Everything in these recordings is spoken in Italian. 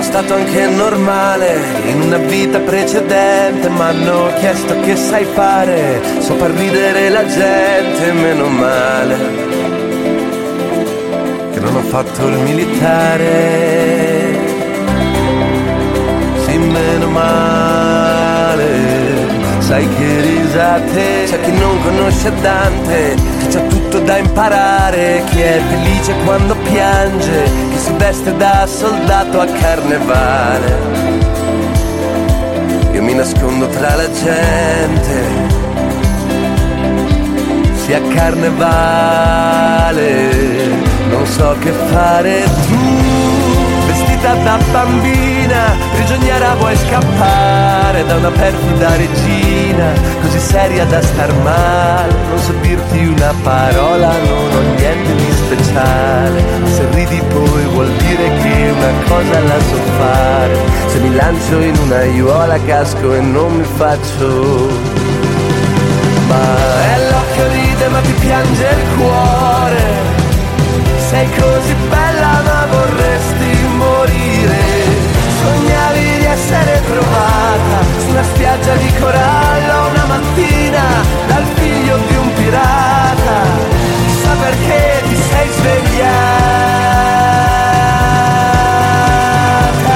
stato anche normale in una vita precedente, m'hanno chiesto che sai fare, so far ridere la gente, meno male che non ho fatto il militare, sì meno male, sai che risate, c'è chi non conosce Dante, che c'ha tutto da imparare, chi è felice quando piange, chi si veste da soldato a carnevale. Io mi nascondo tra la gente, sia carnevale, non so che fare. Tu, vestita da bambina, prigioniera vuoi scappare da una perfida regina, così seria da star male, non so dirti una parola, non ho niente di speciale, se ridi poi vuol dire che una cosa la so fare, se mi lancio in una aiuola casco e non mi faccio, ma è l'occhio ride ma ti piange il cuore, sei così bella ma vorresti morire, sognavi di essere trovata su una spiaggia di corallo una mattina dal figlio di un pirata, chissà perché ti sei svegliata.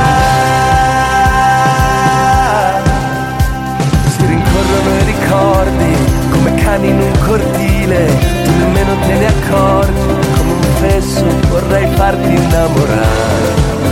Si rincorrono i ricordi come cani in un cortile, tu nemmeno te ne accorgi, come un fesso vorrei farti innamorare,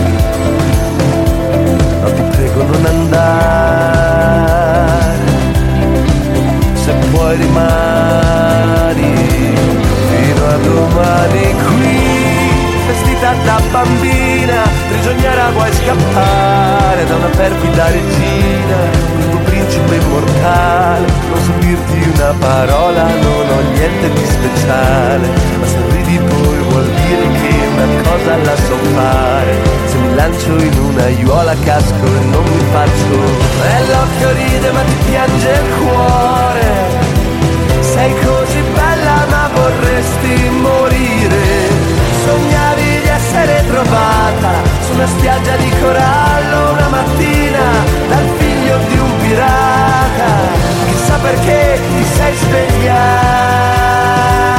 ma ti prego non andare, se puoi rimani fino a domani qui, vestita da bambina, prigioniera vuoi scappare da una perfida regina, il tuo principe immortale, non so dirti una parola, non ho niente di speciale, ma se ridi poi vuol dire che una cosa la so fare, se mi lancio in una aiuola casco e non mi faccio, e l'occhio ride ma ti piange il cuore, sei così bella ma vorresti morire, sognavi di essere trovata su una spiaggia di corallo una mattina dal figlio di un pirata, chissà perché ti sei svegliata.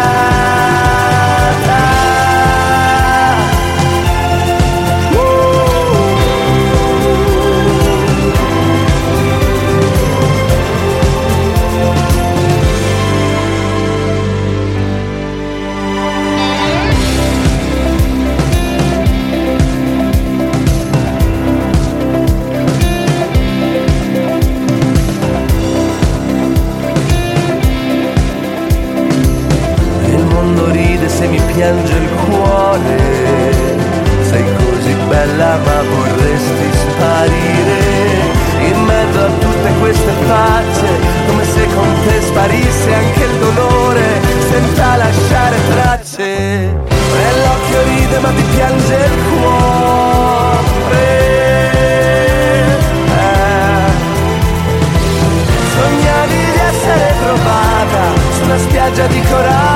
Se mi piange il cuore, sei così bella ma vorresti sparire in mezzo a tutte queste facce, come se con te sparisse anche il dolore senza lasciare tracce, e l'occhio ride ma ti piange il cuore, sognavi di essere trovata su una spiaggia di corallo